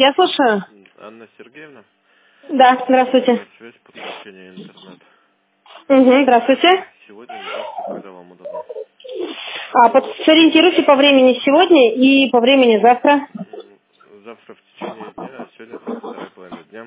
Я слушаю. Анна Сергеевна, Да, здравствуйте. связь подключения интернет. Угу, здравствуйте. Сегодня или завтра, когда вам удобно? Сориентируйте по времени сегодня и по времени завтра. Завтра в течение дня, а сегодня только вторая половина дня.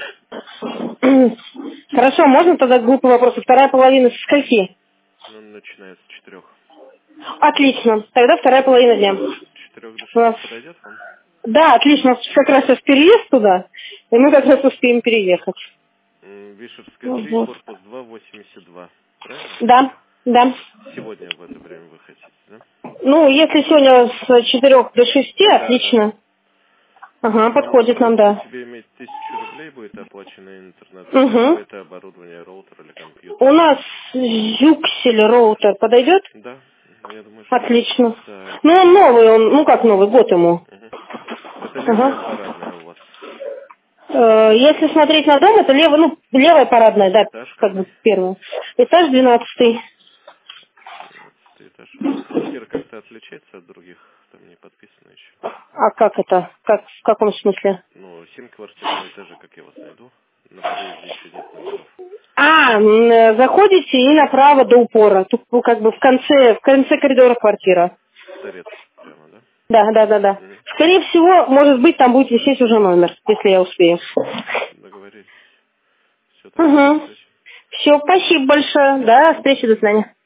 Хорошо, можно тогда глупый вопрос? Вторая половина со скольки? Ну, начиная с 4. Отлично. Тогда вторая половина дня. С 4 до У 6 нас- подойдет вам? Да, отлично. У нас как раз сейчас переезд туда, и мы как раз успеем переехать. Вишевская 3, Вот. корпус 2, 82. Правильно? Да, да. Сегодня в это время вы хотите, да? Ну, если сегодня с 4 до 6, Да, да. отлично. Ага, подходит нам, Нужно да. тебе иметь 1000 рублей, будет оплачено интернет, или Угу. какое-то оборудование, роутер или компьютер. У нас Зюксель роутер подойдет? Да, я думаю, что да. Отлично. Так. Ну, он новый, ну как новый, год ему. Мгм. Это левая Ага. парадная у вас. Если смотреть на дом, это левая, ну, левая парадная, да, Этаж как бы какой? первая. Этаж 12. 12 этаж. Квартира как-то отличается от других? Там не подписано еще. А как это? Как, в каком смысле? Ну, 7 квартир на этаже, как я вас найду? На подъезде еще нет номеров. Заходите и направо до упора. Тут ну, как бы в конце коридора квартира. Торец прямо, да? Да, да, да, да. Мгм. Скорее всего, может быть, там будет висеть уже номер, если я успею. Договорились. Все, тогда до Угу. встречи. Все, спасибо большое. Да, встречи, до свидания.